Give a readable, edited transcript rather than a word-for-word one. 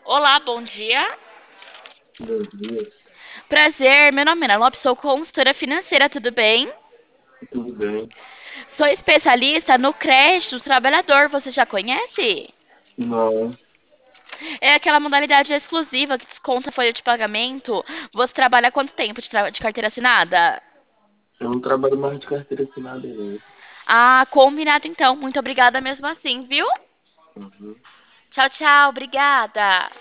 Olá, bom dia. Bom dia, Prazer, meu nome é Ana Lopes, sou consultora financeira, tudo bem? tudo bem? Sou especialista no crédito do trabalhador, você já conhece? Não, É aquela modalidade exclusiva que desconta a folha de pagamento. Você trabalha há quanto tempo de carteira assinada? eu não trabalho mais de carteira assinada, não. Ah, combinado então. Muito obrigada mesmo assim, viu? Uhum. Tchau, tchau, obrigada.